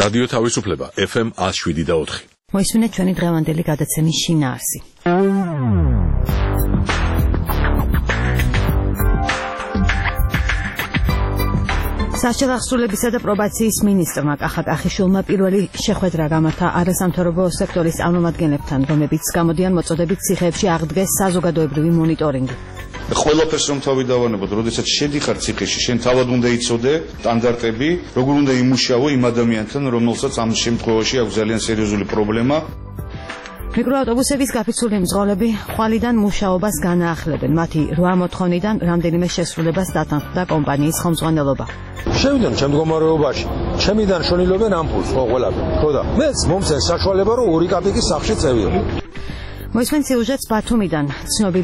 რადიო თავისუფლება FM 107.4. მოისმინეთ ჩვენი დღევანდელი გადაცემის შინაარსი. საჯარო აღსრულებისა და პრობაციის მინისტრმა კახა კახიშვილმა პირველი შეხვედრა გამართა არასამთავრობო სექტორის წარმომადგენლებთან, რომლებიც გამოდიან მოწოდებით ციხეებში აღდგეს საზოგადოებრივი მონიტორინგი. ყველაფერს რომ თავი დავანებოთ, როდესაც შედიხარ ციხეში, შენ თავად უნდა იცოდე სტანდარტები, როგორ უნდა იმუშაო იმ ადამიანთან, რომელსაც ამ შემთხვევაში აქვს ძალიან სერიოზული პრობლემა. მიკროავტობუსების გაფიცული მძღოლები ხვალიდან მუშაობას განაახლებენ. მათი 8 მოთხოვნიდან რამდენიმე შესრულებას დათანხმდა კომპანიის ხელმძღვანელობა. შევიდნენ ჩემ მდგომარეობაში, ჩემიდან შონილობენ ამპულს, ყველაფერი. ხო და მეც მომცეს საშუალება რომ 2 კაპიკის სახში წევიო. მოისმენთ სიუჟეტს ბათუმიდან. ცნობილი